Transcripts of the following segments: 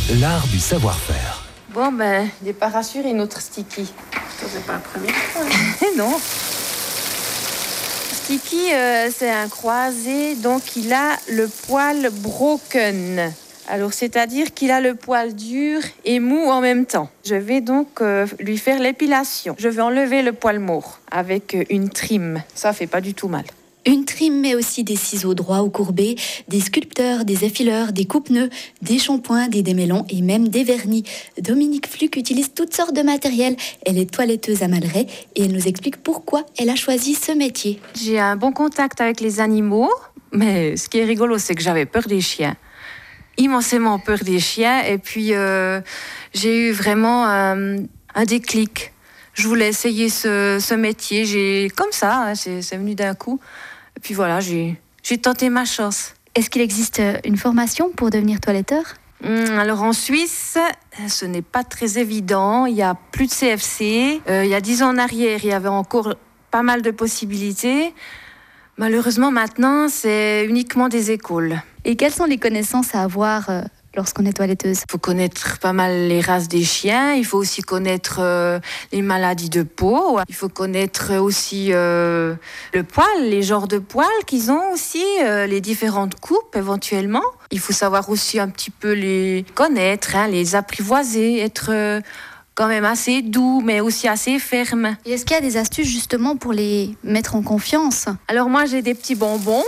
L'art du savoir-faire. Bon, ben, il n'est pas rassuré, notre Sticky. Ça, c'est pas la première fois. Non. Sticky, c'est un croisé, donc il a le poil broken. Alors, c'est-à-dire qu'il a le poil dur et mou en même temps. Je vais donc lui faire l'épilation. Je vais enlever le poil mort avec une trim. Ça fait pas du tout mal. Une trim, mais aussi des ciseaux droits ou courbés, des sculpteurs, des effileurs, des coupe-nœuds, des shampoings, des démêlants et même des vernis. Dominique Fluck utilise toutes sortes de matériel. Elle est toiletteuse à Malray et elle nous explique pourquoi elle a choisi ce métier. J'ai un bon contact avec les animaux, mais ce qui est rigolo, c'est que j'avais peur des chiens. Immensément peur des chiens. Et puis, j'ai eu vraiment un déclic. Je voulais essayer ce métier. Comme ça, c'est venu d'un coup. Et puis voilà, j'ai tenté ma chance. Est-ce qu'il existe une formation pour devenir toiletteur ? Alors en Suisse, ce n'est pas très évident. Il n'y a plus de CFC. Il y a 10 ans en arrière, il y avait encore pas mal de possibilités. Malheureusement, maintenant, c'est uniquement des écoles. Et quelles sont les connaissances à avoir lorsqu'on est toiletteuse ? Il faut connaître pas mal les races des chiens. Il faut aussi connaître les maladies de peau. Il faut connaître aussi le poil, les genres de poils qu'ils ont aussi, les différentes coupes éventuellement. Il faut savoir aussi un petit peu les connaître, les apprivoiser, être quand même assez doux, mais aussi assez ferme. Et est-ce qu'il y a des astuces justement pour les mettre en confiance ? Alors moi, j'ai des petits bonbons.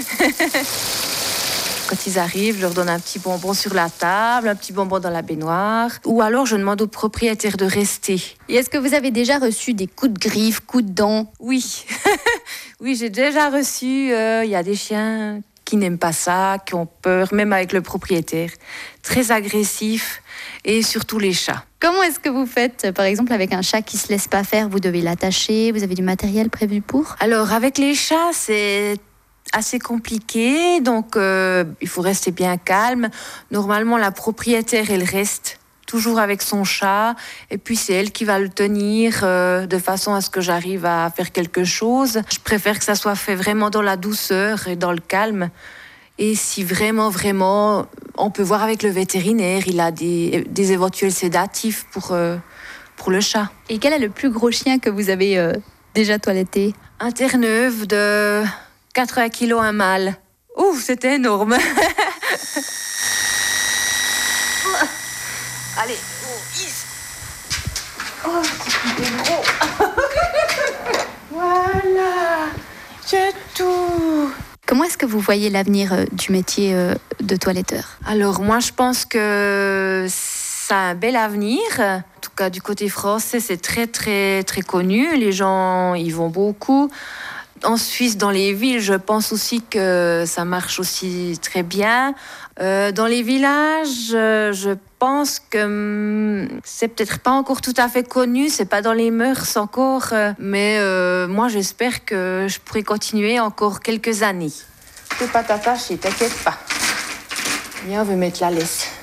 Quand ils arrivent, je leur donne un petit bonbon sur la table, un petit bonbon dans la baignoire. Ou alors, je demande au propriétaire de rester. Et est-ce que vous avez déjà reçu des coups de griffes, coups de dents ? Oui. Oui, j'ai déjà reçu. Il y a des chiens qui n'aiment pas ça, qui ont peur, même avec le propriétaire. Très agressif. Et surtout les chats. Comment est-ce que vous faites, par exemple, avec un chat qui ne se laisse pas faire ? Vous devez l'attacher, vous avez du matériel prévu pour ? Alors, avec les chats, c'est assez compliqué, donc il faut rester bien calme. Normalement, la propriétaire, elle reste toujours avec son chat, et puis c'est elle qui va le tenir de façon à ce que j'arrive à faire quelque chose. Je préfère que ça soit fait vraiment dans la douceur et dans le calme. Et si vraiment, on peut voir avec le vétérinaire, il a des éventuels sédatifs pour le chat. Et quel est le plus gros chien que vous avez déjà toiletté ? Un Terre-Neuve de 80 kilos, un mâle. Ouh, c'était énorme. Allez, c'est gros. Voilà, c'est tout. Comment est-ce que vous voyez l'avenir du métier de toiletteur ? Alors moi, je pense que ça a un bel avenir. En tout cas, du côté français, c'est très, très, très connu. Les gens y vont beaucoup. En Suisse, dans les villes, je pense aussi que ça marche aussi très bien. Dans les villages, je pense que c'est peut-être pas encore tout à fait connu, c'est pas dans les mœurs encore, mais moi j'espère que je pourrai continuer encore quelques années. Tu peux pas t'attacher, t'inquiète pas. Viens, on veut mettre la laisse.